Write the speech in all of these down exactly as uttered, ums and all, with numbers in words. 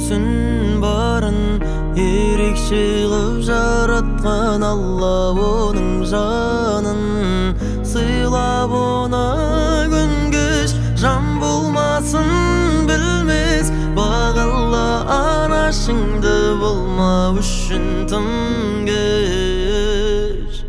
түсін барын ерекше қылып жаратқан Алла оның жанын сыйлап оны күн кеш жан болмасын білмес бағала анашыңды болмау үшін тым кеш.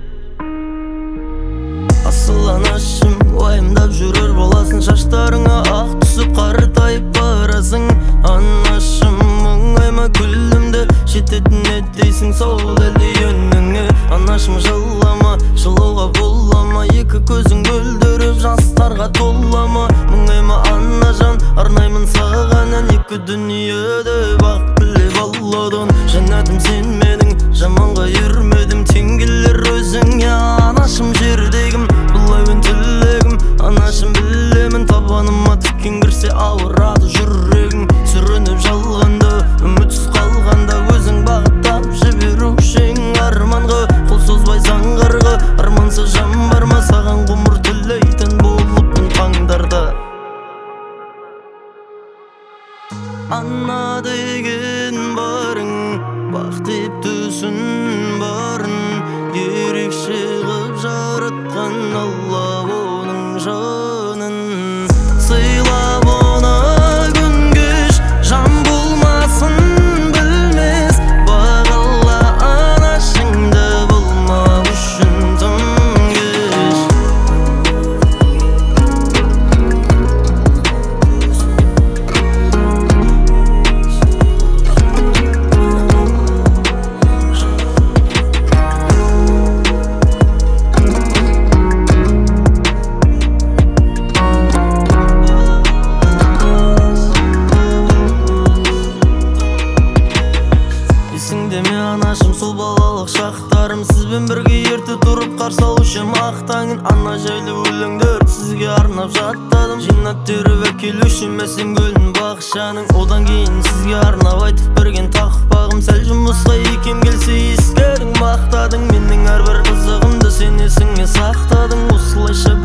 Асыл анашым уайымдап жүрер боласың, шаштарыңа ақ түсіп қартайып барасың. Анашым мұңайма күлімді жететін еттейсің сол әлде үніңе. Анашым жылама, жылауға болама, екі көзің көлдіріп жастарға толама. Мұңайма анажан, арнаймын саған ән, екі дүниеде бақ тілеп алладан. Жәннәтім сен менің, жаманға ермедім, теңгелер өзіңе. Анашым жердегім, бұлай өн тілегім, анашым білемін, табаныма тіккен кірсе ауырады жүрегің. Сүрініп жалғанда, үмітсіз қалғанда, өзің бағыттап жіберушең арманға. Қол созбайсаң қарға, армансыз жан бар ма, саған ғұмыр тілейтін болыппын таңдарда. Ана деген барың, бақ деп түсін барын ерекше қылып жаратқан Алла оның жанын сыйлап оны күн кеш жан болмасын білмес бағала анашыңды болмау үшін тым кеш. Есіңде ме анашым сол балалық шақтарым, сізбен бірге ерте тұрып қарсы алушы мақтаңын. Ана жайлы өлеңдер сізге арнап жаттадым, жинап теріп әкелуші мәсен гүлін бақшаның. Одан кейін сізге арнап айтып берген тақпағым, сәл жұмысқа екем келсе ескердің мақтадың. Менің әрбір қызығымды сен есіңе сақтадың, осылайша